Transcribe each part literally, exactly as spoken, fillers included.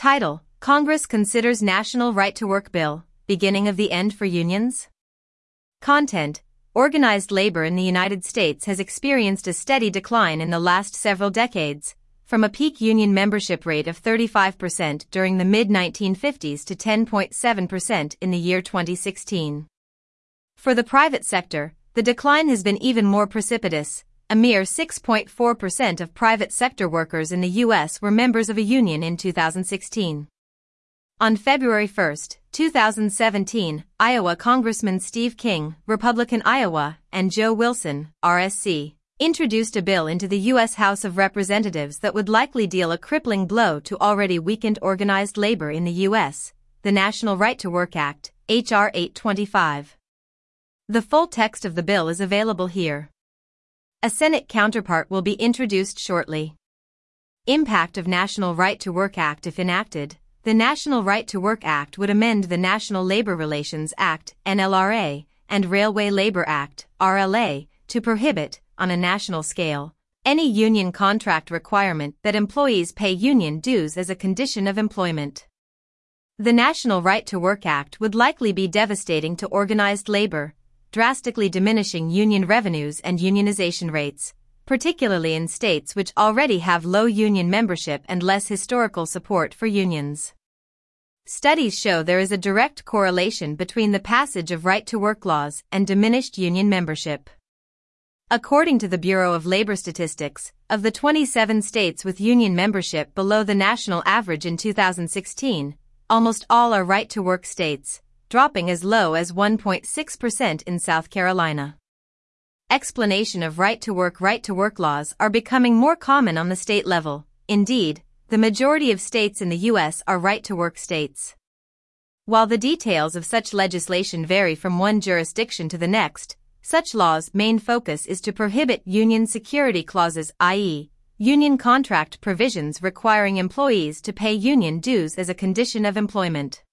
Title: Congress considers National Right to Work Bill, beginning of the end for unions? Content: Organized labor in the United States has experienced a steady decline in the last several decades, from a peak union membership rate of thirty-five percent during the mid nineteen fifties to ten point seven percent in the year twenty sixteen. For the private sector, the decline has been even more precipitous. A mere six point four percent of private sector workers in the U S were members of a union in two thousand sixteen. On February first, two thousand seventeen, Iowa Congressman Steve King, Republican Iowa, and Joe Wilson, R S C, introduced a bill into the U S House of Representatives that would likely deal a crippling blow to already weakened organized labor in the U S, the National Right to Work Act, H R eight twenty-five. The full text of the bill is available here. A Senate counterpart will be introduced shortly. Impact of National Right to Work Act. If enacted, the National Right to Work Act would amend the National Labor Relations Act, N L R A, and Railway Labor Act, R L A, to prohibit, on a national scale, any union contract requirement that employees pay union dues as a condition of employment. The National Right to Work Act would likely be devastating to organized labor, drastically diminishing union revenues and unionization rates, particularly in states which already have low union membership and less historical support for unions. Studies show there is a direct correlation between the passage of right-to-work laws and diminished union membership. According to the Bureau of Labor Statistics, of the twenty-seven states with union membership below the national average in two thousand sixteen, almost all are right-to-work states, dropping as low as one point six percent in South Carolina. Explanation of right-to-work right-to-work laws are becoming more common on the state level. Indeed, the majority of states in the U S are right-to-work states. While the details of such legislation vary from one jurisdiction to the next, such laws' main focus is to prohibit union security clauses, that is, union contract provisions requiring employees to pay union dues as a condition of employment.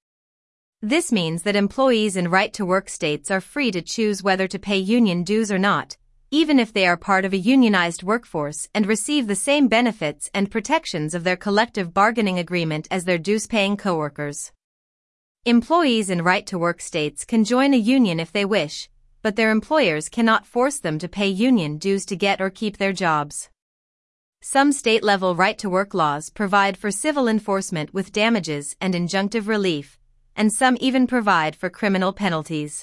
This means that employees in right-to-work states are free to choose whether to pay union dues or not, even if they are part of a unionized workforce and receive the same benefits and protections of their collective bargaining agreement as their dues-paying coworkers. Employees in right-to-work states can join a union if they wish, but their employers cannot force them to pay union dues to get or keep their jobs. Some state-level right-to-work laws provide for civil enforcement with damages and injunctive relief, and some even provide for criminal penalties.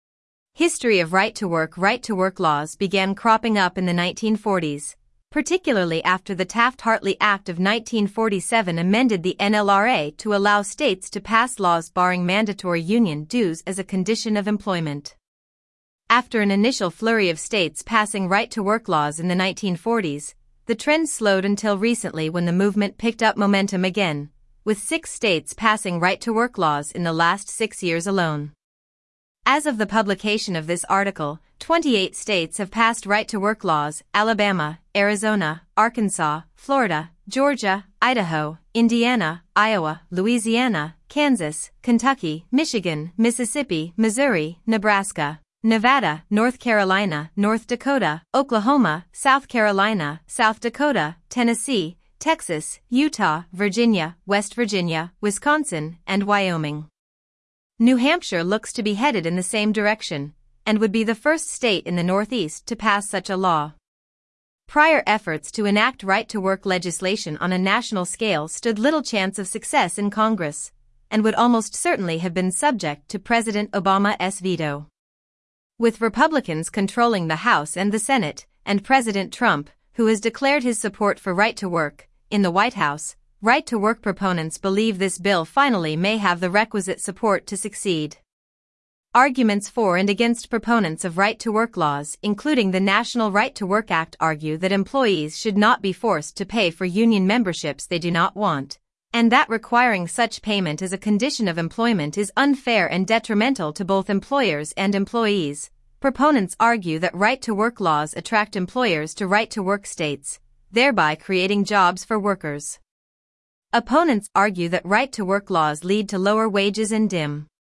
History of right-to-work right-to-work laws began cropping up in the nineteen forties, particularly after the Taft-Hartley Act of nineteen forty-seven amended the N L R A to allow states to pass laws barring mandatory union dues as a condition of employment. After an initial flurry of states passing right-to-work laws in the nineteen forties, the trend slowed until recently when the movement picked up momentum again, with six states passing right-to-work laws in the last six years alone. As of the publication of this article, twenty-eight states have passed right-to-work laws: Alabama, Arizona, Arkansas, Florida, Georgia, Idaho, Indiana, Iowa, Louisiana, Kansas, Kentucky, Michigan, Mississippi, Missouri, Nebraska, Nevada, North Carolina, North Dakota, Oklahoma, South Carolina, South Dakota, Tennessee, Texas, Utah, Virginia, West Virginia, Wisconsin, and Wyoming. New Hampshire looks to be headed in the same direction, and would be the first state in the Northeast to pass such a law. Prior efforts to enact right-to-work legislation on a national scale stood little chance of success in Congress, and would almost certainly have been subject to President Obama's veto. With Republicans controlling the House and the Senate, and President Trump, who has declared his support for right-to-work, in the White House, right-to-work proponents believe this bill finally may have the requisite support to succeed. Arguments for and against proponents of right-to-work laws, including the National Right to Work Act, argue that employees should not be forced to pay for union memberships they do not want, and that requiring such payment as a condition of employment is unfair and detrimental to both employers and employees. Proponents argue that right-to-work laws attract employers to right-to-work states, thereby creating jobs for workers. Opponents argue that right-to-work laws lead to lower wages and dim